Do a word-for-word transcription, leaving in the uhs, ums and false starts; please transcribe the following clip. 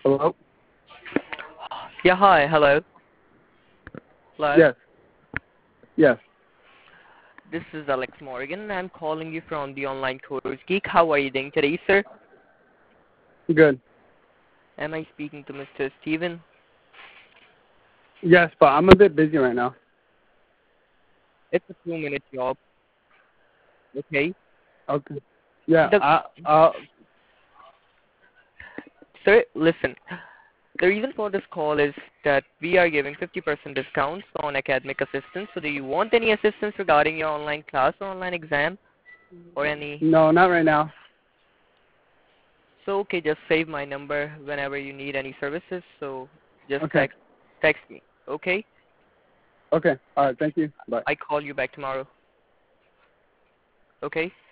Hello? Yeah, hi, hello. Hello. Yes. Yes. This is Alex Morgan. I'm calling you from the Online Course Geek. How are you doing today, sir? Good. Am I speaking to Mister Steven? Yes, but I'm a bit busy right now. It's a two-minute job, okay? Okay. Yeah. The, I. Uh. sir, listen. The reason for this call is that we are giving fifty percent discounts on academic assistance. So do you want any assistance regarding your online class or online exam or any? No, not right now. So, okay, just save my number whenever you need any services. So just Okay. text, text me, okay? Okay. All right. Thank you. Bye. I call you back tomorrow, okay?